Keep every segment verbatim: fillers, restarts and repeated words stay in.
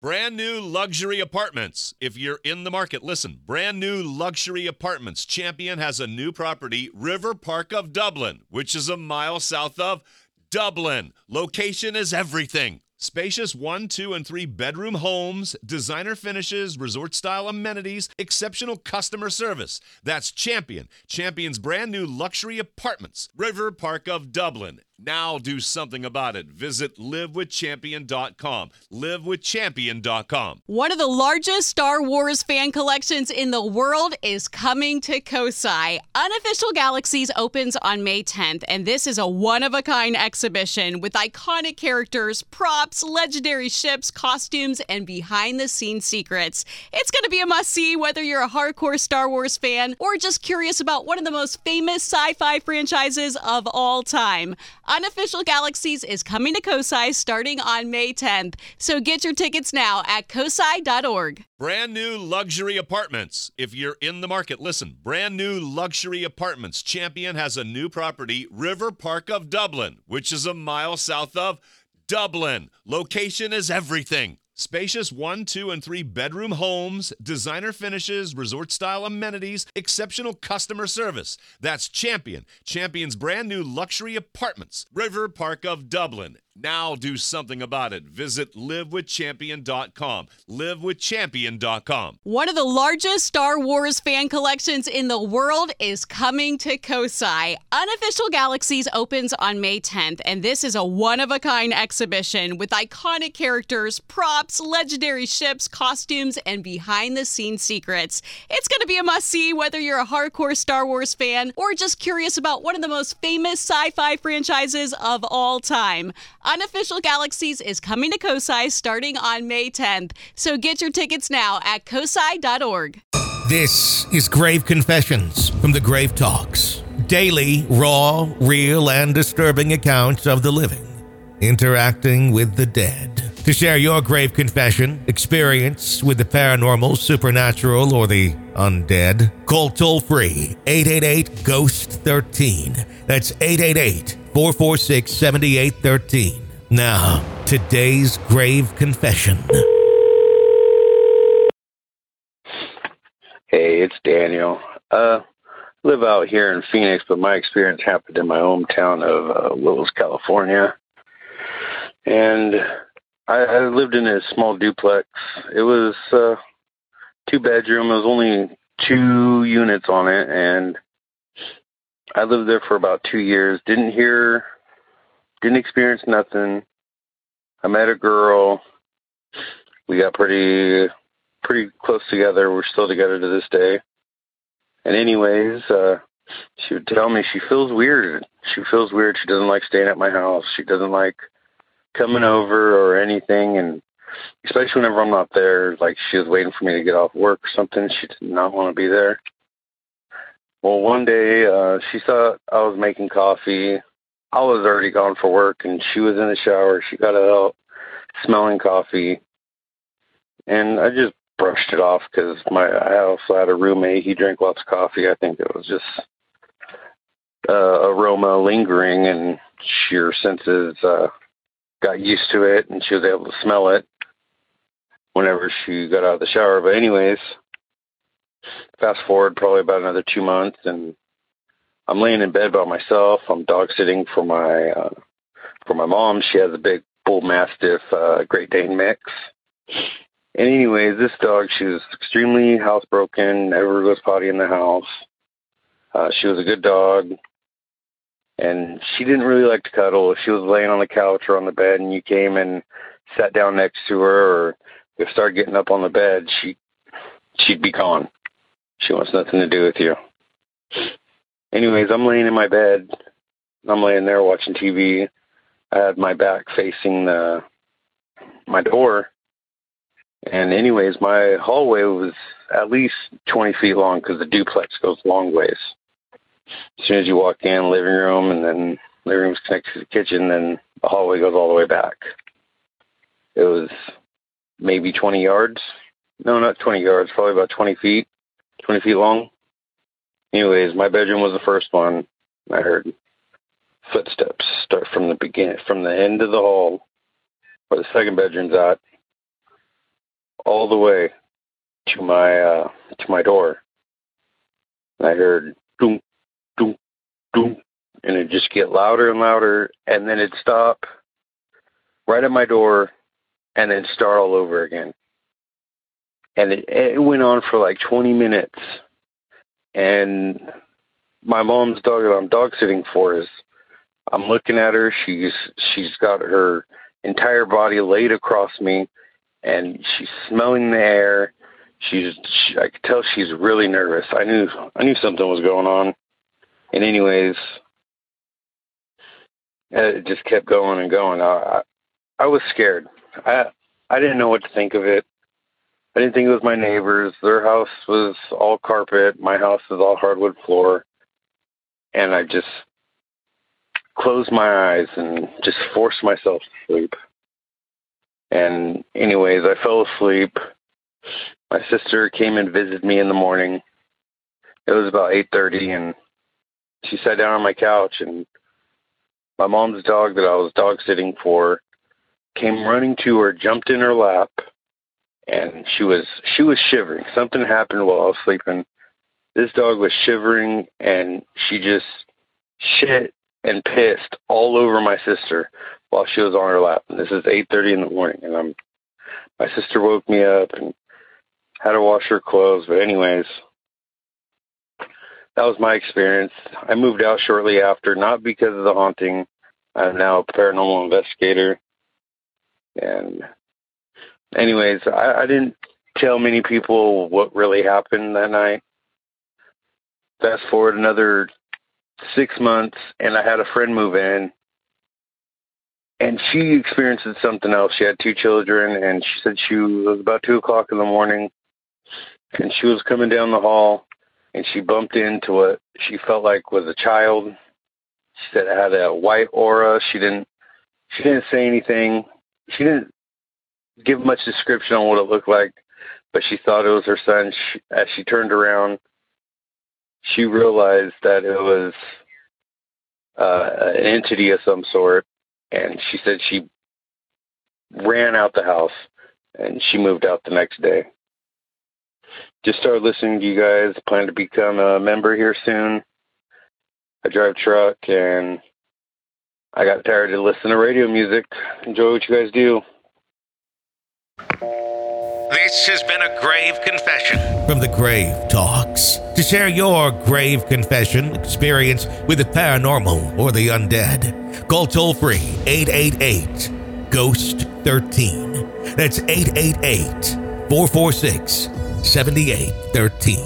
Brand new luxury apartments. If you're in the market, listen. Brand new luxury apartments. Champion has a new property, River Park of Dublin, which is a mile south of Dublin. Location is everything. Spacious one, two, and three bedroom homes, designer finishes, resort-style amenities, exceptional customer service. That's Champion. Champion's brand new luxury apartments, River Park of Dublin. Now do something about it. Visit live with champion dot com. live with champion dot com. One of the largest Star Wars fan collections in the world is coming to Kosai. Unofficial Galaxies opens on May tenth, and this is a one-of-a-kind exhibition with iconic characters, props, legendary ships, costumes, and behind-the-scenes secrets. It's going to be a must-see whether you're a hardcore Star Wars fan or just curious about one of the most famous sci-fi franchises of all time. Unofficial Galaxies is coming to Kosai starting on May tenth, so get your tickets now at kosai dot org. Brand new luxury apartments. If you're in the market, listen. Brand new luxury apartments. Champion has a new property, River Park of Dublin, which is a mile south of Dublin. Location is everything. Spacious one, two, and three bedroom homes, designer finishes, resort-style amenities, exceptional customer service. That's Champion. Champion's brand new luxury apartments, River Park of Dublin. Now do something about it. Visit live with champion dot com. live with champion dot com. One of the largest Star Wars fan collections in the world is coming to Kosai. Unofficial Galaxies opens on May tenth, and this is a one-of-a-kind exhibition with iconic characters, props, legendary ships, costumes, and behind-the-scenes secrets. It's going to be a must-see whether you're a hardcore Star Wars fan or just curious about one of the most famous sci-fi franchises of all time. Unofficial Galaxies is coming to Kosai starting on May tenth, so get your tickets now at kosai dot org. This is Grave Confessions from the Grave Talks. Daily, raw, real, and disturbing accounts of the living interacting with the dead. To share your grave confession, experience with the paranormal, supernatural, or the undead, call toll-free eight eight eight, ghost thirteen. That's eight eight eight, four four six, seven eight one three. Now, today's grave confession. Hey, it's Daniel. Uh, live out here in Phoenix, but my experience happened in my hometown of uh, Willows, California. And I, I lived in a small duplex. It was uh, two bedroom. It was only two units on it, and I lived there for about two years. Didn't hear, didn't experience nothing. I met a girl. We got pretty, pretty close together. We're still together to this day. And anyways, uh, she would tell me she feels weird. She feels weird. She doesn't like staying at my house. She doesn't like coming over or anything, and especially whenever I'm not there, like she was waiting for me to get off work or something. She did not want to be there. Well, one day uh, she thought I was making coffee. I was already gone for work, and she was in the shower. She got out smelling coffee, and I just brushed it off because my I also had a roommate. He drank lots of coffee. I think it was just uh, aroma lingering, and her senses uh, got used to it, and she was able to smell it whenever she got out of the shower. But anyways, fast forward probably about another two months, and I'm laying in bed by myself. I'm dog sitting for my uh, for my mom. She has a big bull mastiff uh, Great Dane mix. And anyways, this dog, she was extremely housebroken, never goes potty in the house. Uh, she was a good dog. And she didn't really like to cuddle. If she was laying on the couch or on the bed and you came and sat down next to her, or you started getting up on the bed, she, she'd be gone. She wants nothing to do with you. Anyways, I'm laying in my bed. I'm laying there watching T V. I had my back facing the my door. And anyways, my hallway was at least twenty feet long because the duplex goes long ways. As soon as you walk in, living room, and then living room's connected to the kitchen, then the hallway goes all the way back. It was maybe twenty yards. No, not twenty yards, probably about twenty feet, twenty feet long. Anyways, my bedroom was the first one. I heard footsteps start from the beginning, from the end of the hall where the second bedroom's at. all the way to my uh, to my door. And I heard doom, doom, doom, and it just get louder and louder, and then it'd stop right at my door, and then start all over again. And it, it went on for like twenty minutes. And my mom's dog that I'm dog sitting for is, I'm looking at her. She's she's got her entire body laid across me, and she's smelling the air. She's she, I could tell she's really nervous. I knew I knew something was going on. And anyways, it just kept going and going. I I, I was scared. I I didn't know what to think of it. I didn't think it was my neighbors. Their house was all carpet. My house is all hardwood floor. And I just closed my eyes and just forced myself to sleep. And anyways, I fell asleep. My sister came and visited me in the morning. It was about eight thirty, and she sat down on my couch, and my mom's dog that I was dog sitting for came running to her, jumped in her lap, and she was she was shivering. Something happened while I was sleeping. This dog was shivering, and she just shit and pissed all over my sister while she was on her lap. And this is eight thirty in the morning, and I'm my sister woke me up and had to wash her clothes. But anyways, that was my experience. I moved out shortly after, not because of the haunting. I'm now a paranormal investigator. And anyways, I, I didn't tell many people what really happened that night. Fast forward another six months, and I had a friend move in, and she experienced something else. She had two children, and she said she was about two o'clock in the morning, and she was coming down the hall, and she bumped into what she felt like was a child. She said it had a white aura. She didn't. She didn't say anything. She didn't give much description on what it looked like, but she thought it was her son. She, as she turned around, she realized that it was uh, an entity of some sort, and she said she ran out the house, and she moved out the next day. Just started listening to you guys. Plan to become a member here soon. I drive truck, and I got tired of listening to radio music. Enjoy what you guys do. This has been a grave confession from the Grave Talks. To share your grave confession experience with the paranormal or the undead, call toll-free eight eight eight, ghost thirteen. That's eight eight eight, four four six, seven eight one three.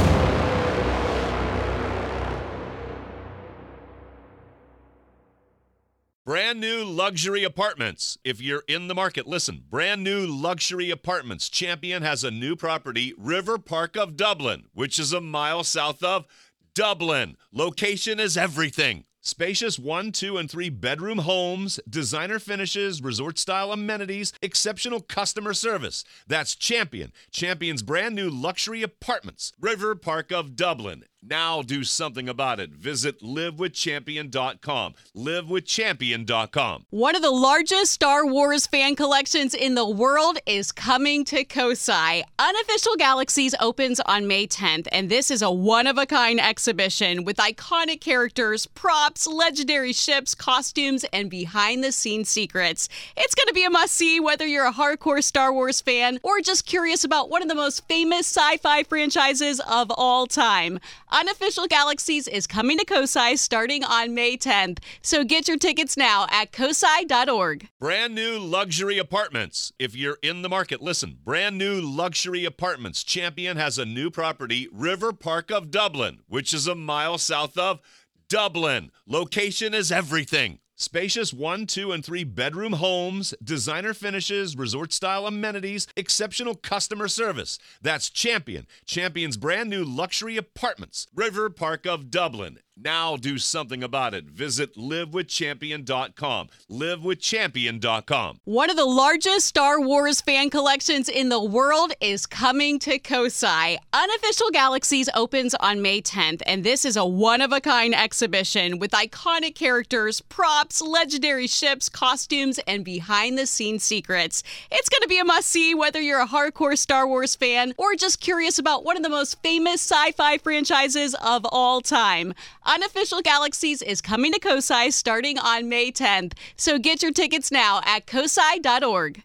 Brand new luxury apartments. If you're in the market, listen. Brand new luxury apartments. Champion has a new property, River Park of Dublin, which is a mile south of Dublin. Location is everything. Spacious one, two, and three bedroom homes, designer finishes, resort-style amenities, exceptional customer service. That's Champion. Champion's brand new luxury apartments, River Park of Dublin. Now do something about it. Visit live with champion dot com. live with champion dot com. One of the largest Star Wars fan collections in the world is coming to Kosai. Unofficial Galaxies opens on May tenth, and this is a one-of-a-kind exhibition with iconic characters, props, legendary ships, costumes, and behind-the-scenes secrets. It's going to be a must-see whether you're a hardcore Star Wars fan or just curious about one of the most famous sci-fi franchises of all time. Unofficial Galaxies is coming to Kosai starting on May tenth, so get your tickets now at kosai dot org. Brand new luxury apartments. If you're in the market, listen. Brand new luxury apartments. Champion has a new property, River Park of Dublin, which is a mile south of Dublin. Location is everything. Spacious one, two, and three bedroom homes, designer finishes, resort-style amenities, exceptional customer service. That's Champion. Champion's brand new luxury apartments, River Park of Dublin. Now do something about it. Visit live with champion dot com. live with champion dot com. One of the largest Star Wars fan collections in the world is coming to Kosai. Unofficial Galaxies opens on May tenth, and this is a one-of-a-kind exhibition with iconic characters, props, legendary ships, costumes, and behind-the-scenes secrets. It's going to be a must-see whether you're a hardcore Star Wars fan or just curious about one of the most famous sci-fi franchises of all time. Unofficial Galaxies is coming to Kosai starting on May tenth, so get your tickets now at kosai dot org.